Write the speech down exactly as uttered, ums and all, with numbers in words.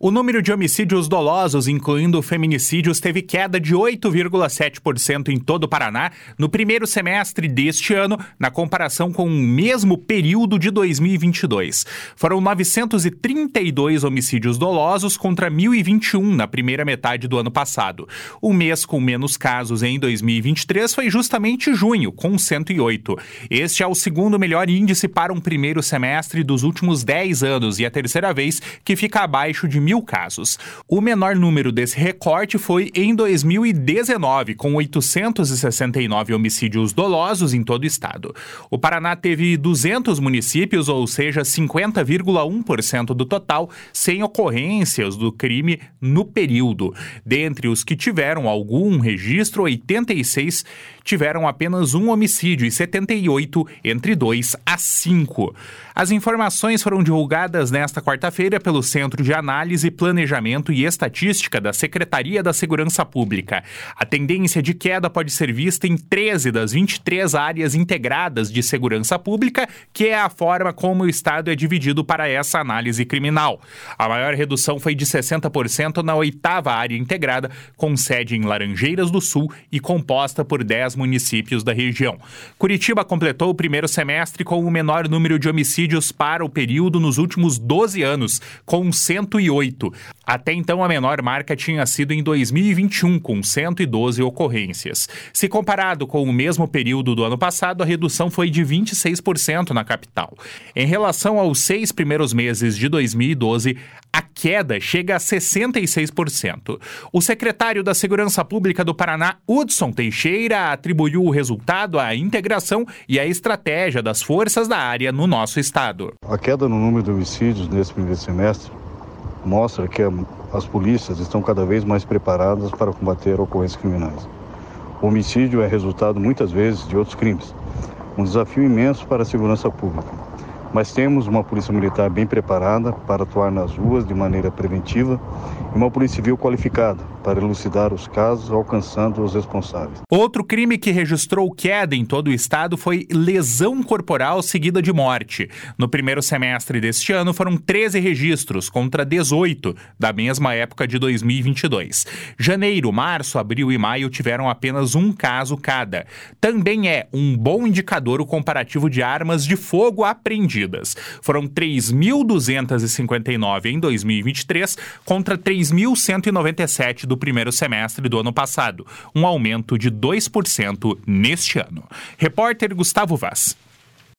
O número de homicídios dolosos, incluindo feminicídios, teve queda de oito vírgula sete por cento em todo o Paraná no primeiro semestre deste ano, na comparação com o mesmo período de dois mil e vinte e dois. Foram novecentos e trinta e dois homicídios dolosos contra mil e vinte e um na primeira metade do ano passado. O mês com menos casos em dois mil e vinte e três foi justamente junho, com cento e oito. Este é o segundo melhor índice para um primeiro semestre dos últimos dez anos e a terceira vez que fica abaixo de mil casos. O menor número desse recorte foi em dois mil e dezenove, com oitocentos e sessenta e nove homicídios dolosos em todo o estado. O Paraná teve duzentos municípios, ou seja, cinquenta vírgula um por cento do total, sem ocorrências do crime no período. Dentre os que tiveram algum registro, oitenta e seis tiveram apenas um homicídio e setenta e oito entre dois a cinco. As informações foram divulgadas nesta quarta-feira pelo Centro de Análise, Planejamento e Estatística da Secretaria da Segurança Pública. A tendência de queda pode ser vista em treze das vinte e três áreas integradas de segurança pública, que é a forma como o Estado é dividido para essa análise criminal. A maior redução foi de sessenta por cento na oitava área integrada, com sede em Laranjeiras do Sul e composta por dez municípios da região. Curitiba completou o primeiro semestre com o menor número de homicídios para o período nos últimos doze anos, com cento e oito. Até então, a menor marca tinha sido em dois mil e vinte e um, com cento e doze ocorrências. Se comparado com o mesmo período do ano passado, a redução foi de vinte e seis por cento na capital. Em relação aos seis primeiros meses de dois mil e doze, a queda chega a sessenta e seis por cento. O secretário da Segurança Pública do Paraná, Hudson Teixeira, atribuiu o resultado à integração e à estratégia das forças da área no nosso estado. A queda no número de homicídios nesse primeiro semestre mostra que as polícias estão cada vez mais preparadas para combater ocorrências criminais. O homicídio é resultado muitas vezes de outros crimes, um desafio imenso para a segurança pública. Mas temos uma polícia militar bem preparada para atuar nas ruas de maneira preventiva e uma polícia civil qualificada para elucidar os casos, alcançando os responsáveis. Outro crime que registrou queda em todo o estado foi lesão corporal seguida de morte. No primeiro semestre deste ano foram treze registros contra dezoito da mesma época de dois mil e vinte e dois. Janeiro, março, abril e maio tiveram apenas um caso cada. Também é um bom indicador o comparativo de armas de fogo apreendidas. Foram três mil duzentos e cinquenta e nove em dois mil e vinte e três contra três mil cento e noventa e sete do primeiro semestre do ano passado, um aumento de dois por cento neste ano. Repórter Gustavo Vaz.